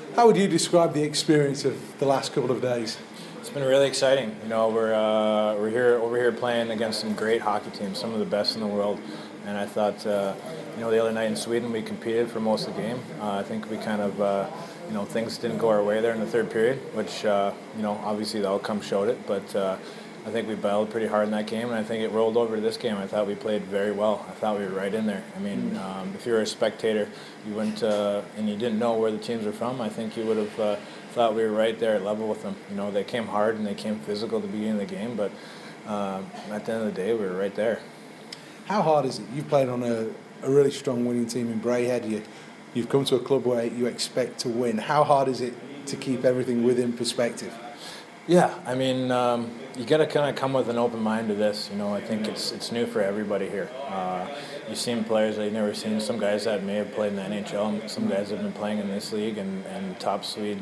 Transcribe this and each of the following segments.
How would you describe the experience of the last couple of days? It's been really exciting. You know, we're here over here playing against some great hockey teams, some of the best in the world. And I thought, the other night in Sweden we competed for most of the game. I think we kind of, things didn't go our way there in the third period, which obviously the outcome showed it. But I think we battled pretty hard in that game, and I think it rolled over to this game. I thought we played very well. I thought we were right in there. I mean, if you were a spectator, you wouldn't, and you didn't know where the teams were from, I think you would have thought we were right there at level with them. You know, they came hard and they came physical at the beginning of the game, but at the end of the day, we were right there. How hard is it? You've played on a really strong winning team in Braehead. You've come to a club where you expect to win. How hard is it to keep everything within perspective? Yeah, I mean, you got to kind of come with an open mind to this. You know, I think it's new for everybody here. You've seen players that you've never seen. Some guys that may have played in the NHL. Some guys have been playing in this league and the top Swedes.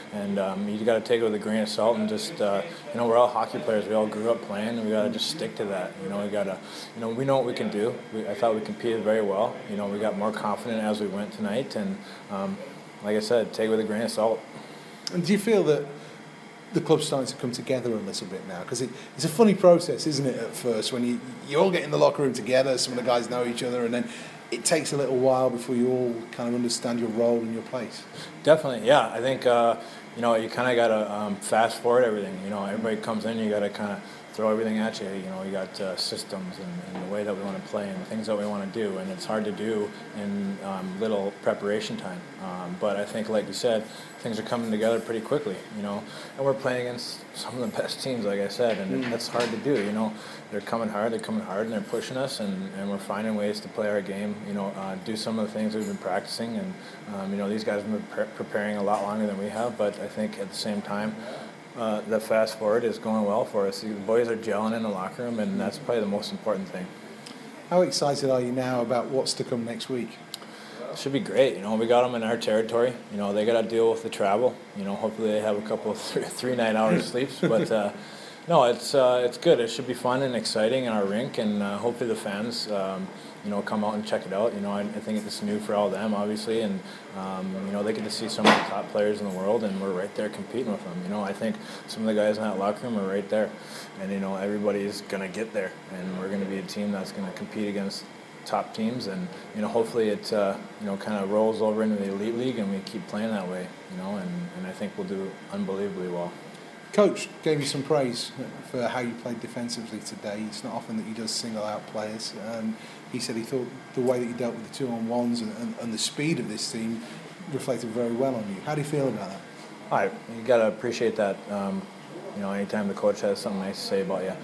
And you got to take it with a grain of salt and just, we're all hockey players. We all grew up playing, and we got to just stick to that. You know, we got to, we know what we can do. I thought we competed very well. You know, we got more confident as we went tonight. And like I said, take it with a grain of salt. And do you feel that the club's starting to come together a little bit now? Because it's a funny process, isn't it, at first, when you all get in the locker room together, some of the guys know each other, and then it takes a little while before you all kind of understand your role and your place. Definitely, yeah. I think, you kind of got to fast forward everything. You know, everybody comes in, you got to kind of throw everything at you. You know, you got systems and the way that we want to play and the things that we want to do, and it's hard to do in little preparation time. But I think, like you said, things are coming together pretty quickly, and we're playing against some of the best teams, like I said, and that's hard to do. They're coming hard, and they're pushing us, and we're finding ways to play our game, do some of the things we've been practicing, and, these guys have been preparing a lot longer than we have, but I think at the same time, the fast forward is going well for us. The boys are gelling in the locker room, and that's probably the most important thing. How excited are you now about what's to come next week? It should be great. We got them in our territory. They got to deal with the travel. Hopefully they have a couple of 3 9-hour sleeps. But no, it's good. It should be fun and exciting in our rink, and hopefully the fans, come out and check it out. I think it's new for all of them, obviously, and they get to see some of the top players in the world, and we're right there competing with them. I think some of the guys in that locker room are right there, and everybody's gonna get there, and we're gonna be a team that's gonna compete against top teams, and hopefully it kind of rolls over into the elite league, and we keep playing that way, and I think we'll do unbelievably well. Coach gave you some praise for how you played defensively today. It's not often that he does single out players. He said he thought the way that you dealt with the 2-on-1s and the speed of this team reflected very well on you. How do you feel about that? You got to appreciate that. Anytime the coach has something nice to say about you.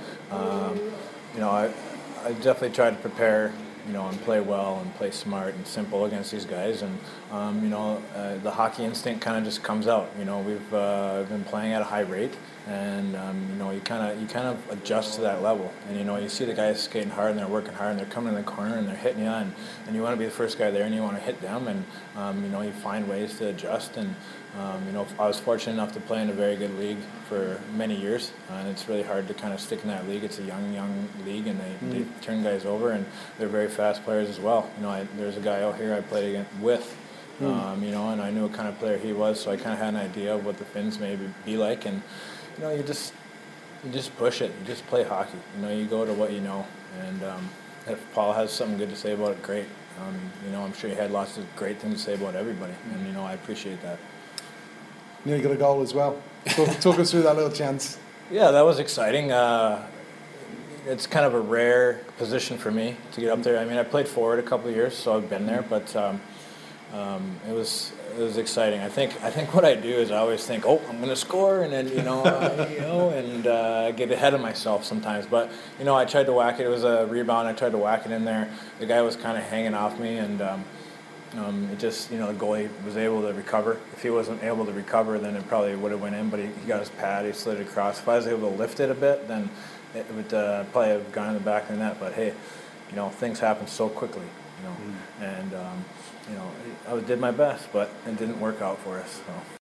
I definitely tried to prepare, and play well and play smart and simple against these guys. And, the hockey instinct kind of just comes out. We've been playing at a high rate, and, you kind of adjust to that level. And, you see the guys skating hard and they're working hard and they're coming in the corner and they're hitting you, and you want to be the first guy there and you want to hit them, and, you find ways to adjust. And, I was fortunate enough to play in a very good league for many years, and it's really hard to kind of stick in that league. It's a young league, and they turn guys over, and they're very fast players as well. There's a guy out here I played with, and I knew what kind of player he was, so I kind of had an idea of what the Finns may be like, and you just push it. You just play hockey. You go to what you know, and if Paul has something good to say about it, great. I'm sure he had lots of great things to say about everybody, and I appreciate that. Nearly got a goal as well. Talk us through that little chance. Yeah, that was exciting. It's kind of a rare position for me to get up there. I mean, I played forward a couple of years, so I've been there, but it was exciting. I think what I do is I always think, oh, I'm going to score, and then and get ahead of myself sometimes. But I tried to whack it. It was a rebound. I tried to whack it in there. The guy was kind of hanging off me, and it just, the goalie was able to recover. If he wasn't able to recover, then it probably would have went in, but he got his pad, he slid it across. If I was able to lift it a bit, then it would probably have gone in the back of the net. But hey, things happen so quickly, and I did my best, but it didn't work out for us. So.